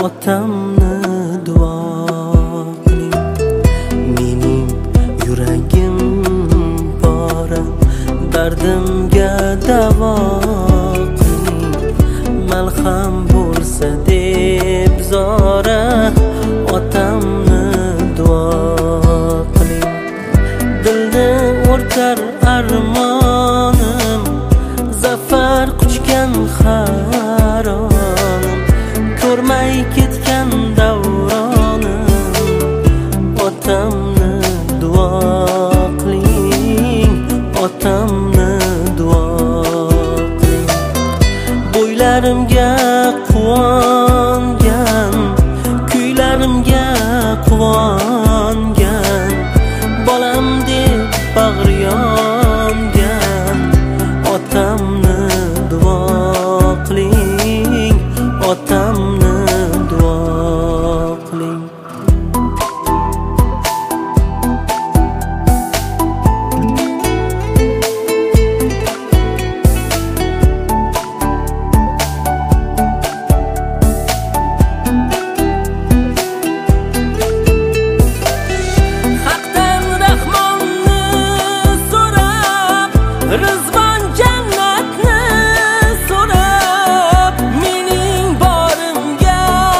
otamni duo qiling. Mening yuragim pora, dardimga davo qiling. Malham bo'lsa deb zora, otamni duo qiling. Dilni o'rtar armonim, zafar quchgan haronim, ko'rmay ketgan davronim. Otamni duo qiling, otamni duo qiling. Bo'ylarimga quvongan, kuylarimga quvongan, bolam deb bag'ri yongan. Otamni duo qiling, otamni duo qiling. Haqdan rahmonni so'rab, rizvon jannatni so'rab, mening borimga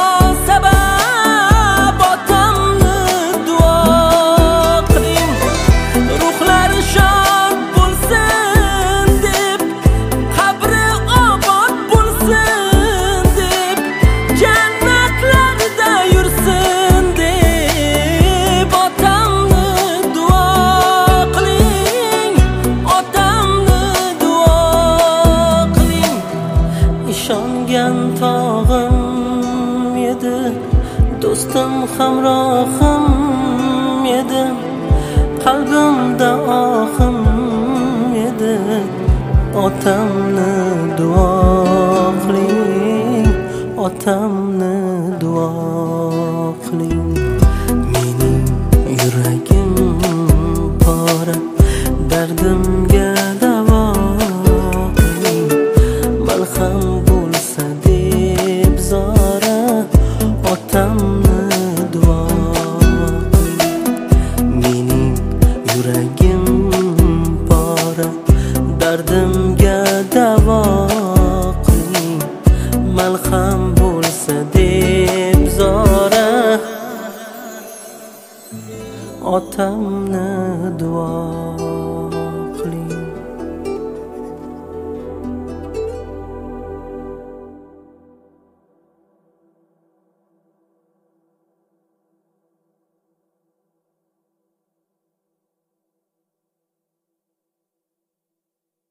sabab otamni duo qiling. Ruhlari shod bo'lsin deb, qabri obod bo'lsin deb, jannatlarda yursin deb, otamni duo qiling, otamni duo qiling. Ishongan tog'im edi, do'stim hamrohim edi, qalbimda ohim edi. Otamni duo qiling, otamni duo qiling. Mening yuragim pora, dardimga davo qiling. Malham bo'lsa deb zora, otamni duo qiling. Mening yuragim pora, dardimga davo qiling. Malham bo'lsa deb zora, otamni duo